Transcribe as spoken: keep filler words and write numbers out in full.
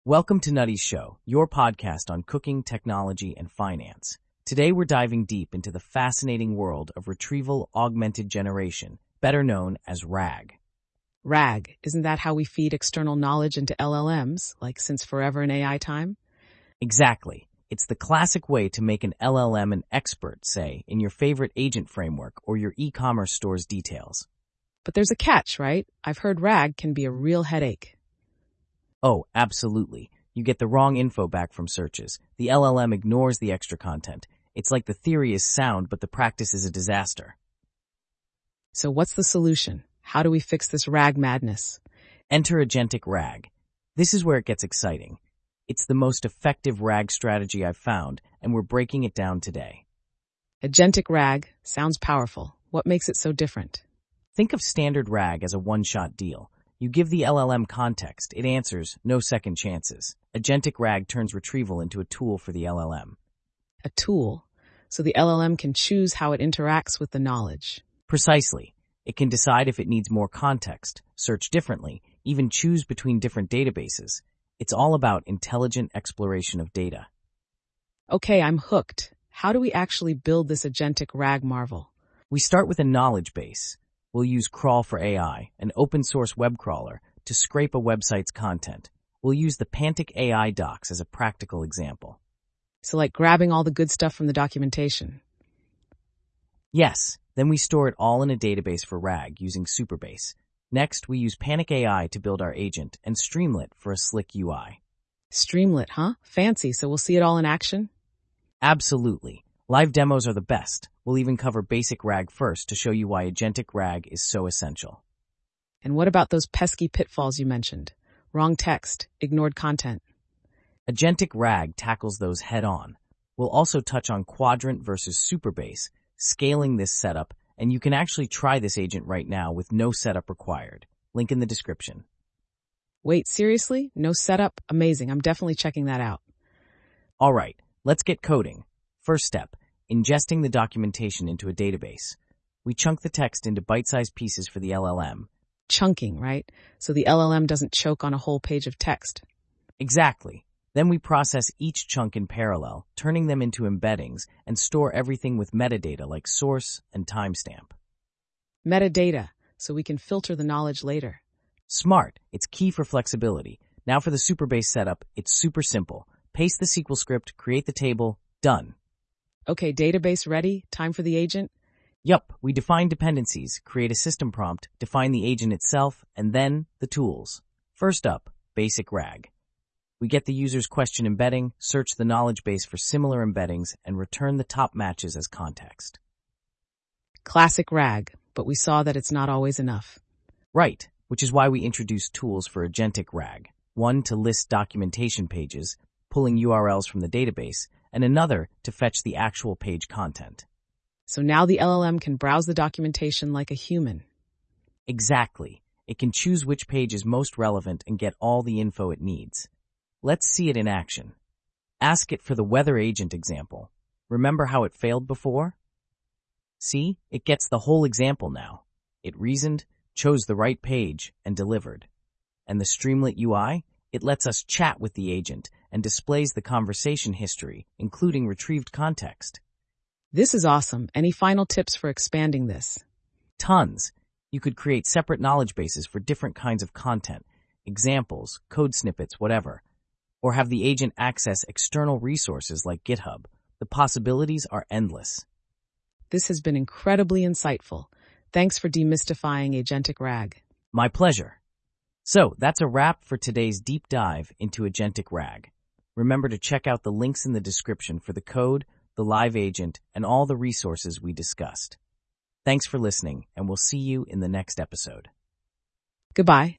Welcome to Nutty's Show, your podcast on cooking, technology, and finance. Today we're diving deep into the fascinating world of retrieval augmented generation, better known as RAG. RAG, isn't that how we feed external knowledge into L L Ms, like since forever in A I time? Exactly. It's the classic way to make an L L M an expert, say, in your favorite agent framework or your e-commerce store's details. But there's a catch, right? I've heard RAG can be a real headache. Oh, absolutely. You get the wrong info back from searches. The L L M ignores the extra content. It's like the theory is sound, but the practice is a disaster. So what's the solution? How do we fix this RAG madness? Enter Agentic RAG. This is where it gets exciting. It's the most effective RAG strategy I've found, and we're breaking it down today. Agentic RAG sounds powerful. What makes it so different? Think of standard RAG as a one-shot deal. You give the L L M context, it answers, no second chances. Agentic RAG turns retrieval into a tool for the L L M. A tool, so the L L M can choose how it interacts with the knowledge. Precisely. It can decide if it needs more context, search differently, even choose between different databases. It's all about intelligent exploration of data. Okay, I'm hooked. How do we actually build this Agentic RAG marvel? We start with a knowledge base. We'll use Crawl for A I, an open-source web crawler, to scrape a website's content. We'll use the Pantic A I docs as a practical example. So like grabbing all the good stuff from the documentation. Yes, then we store it all in a database for RAG using Supabase. Next, we use Panic A I to build our agent and Streamlit for a slick U I. Streamlit, huh? Fancy, so we'll see it all in action? Absolutely. Live demos are the best. We'll even cover basic RAG first to show you why Agentic RAG is so essential. And what about those pesky pitfalls you mentioned? Wrong text, ignored content. Agentic RAG tackles those head-on. We'll also touch on Quadrant versus Supabase, scaling this setup, and you can actually try this agent right now with no setup required. Link in the description. Wait, seriously? No setup? Amazing. I'm definitely checking that out. All right, let's get coding. First step, ingesting the documentation into a database. We chunk the text into bite-sized pieces for the L L M. Chunking, right? So the L L M doesn't choke on a whole page of text. Exactly. Then we process each chunk in parallel, turning them into embeddings, and store everything with metadata like source and timestamp. Metadata, so we can filter the knowledge later. Smart. It's key for flexibility. Now for the Supabase setup, it's super simple. Paste the S Q L script, create the table, done. Okay, database ready? Time for the agent? Yup, we define dependencies, create a system prompt, define the agent itself, and then the tools. First up, basic RAG. We get the user's question embedding, search the knowledge base for similar embeddings, and return the top matches as context. Classic RAG, but we saw that it's not always enough. Right, which is why we introduced tools for Agentic RAG. One to list documentation pages, pulling U R Ls from the database, and another to fetch the actual page content. So now the L L M can browse the documentation like a human. Exactly. It can choose which page is most relevant and get all the info it needs. Let's see it in action. Ask it for the weather agent example. Remember how it failed before? See, it gets the whole example now. It reasoned, chose the right page, and delivered. And the Streamlit U I? It lets us chat with the agent and displays the conversation history, including retrieved context. This is awesome. Any final tips for expanding this? Tons. You could create separate knowledge bases for different kinds of content, examples, code snippets, whatever. Or have the agent access external resources like GitHub. The possibilities are endless. This has been incredibly insightful. Thanks for demystifying Agentic RAG. My pleasure. So, that's a wrap for today's deep dive into Agentic RAG. Remember to check out the links in the description for the code, the live agent, and all the resources we discussed. Thanks for listening, and we'll see you in the next episode. Goodbye.